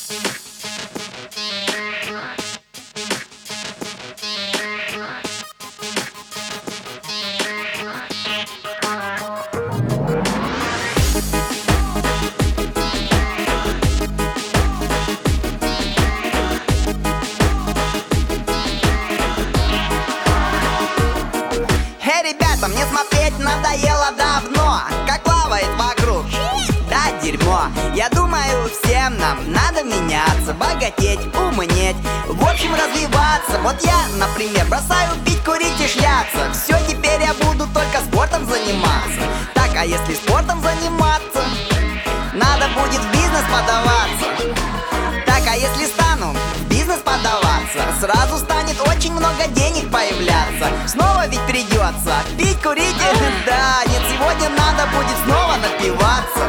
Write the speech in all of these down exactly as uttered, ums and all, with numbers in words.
Ребята, мне смотреть надоело давно, как плавает вокруг, да, дерьмо. Я думаю, всем нам надо меняться, богатеть, умнеть, в общем развиваться. Вот я, например, бросаю пить, курить и шляться. Все, теперь я буду только спортом заниматься. Так, а если спортом заниматься, надо будет в бизнес подаваться. Так, а если стану в бизнес подаваться, сразу станет очень много денег появляться. Снова ведь придется пить, курить, да, нет, сегодня надо будет снова напиваться.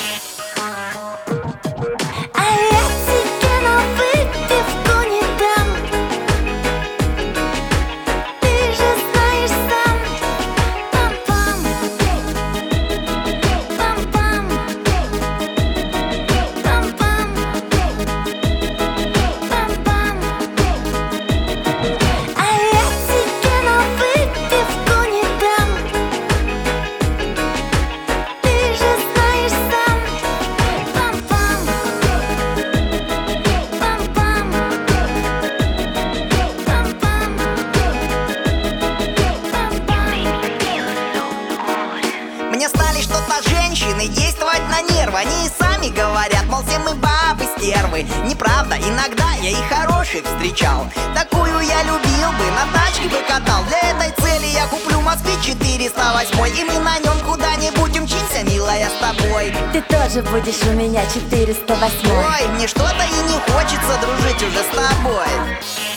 А я тебе на выпивку не дам. Ты же знаешь сам. Пам-пам, пам-пам, пам-пам, пам-пам. А я тебе на выпивку не дам. Ты же знаешь сам. Пам-пам, пам-пам, пам-пам, пам-пам. Мне стали что-то женщины действовать на нервы. Они и сами говорят, мол, все мы бабы стервы. Неправда, иногда я и хороших встречал. Такую я любил бы, на тачке бы катал. Для этой цели я куплю Москвич четыреста восемь, и мы на нем куда-нибудь умчимся, милая, с тобой. Ты тоже будешь у меня четыреста восемь. Ой, мне что-то и не хочется дружить уже с тобой.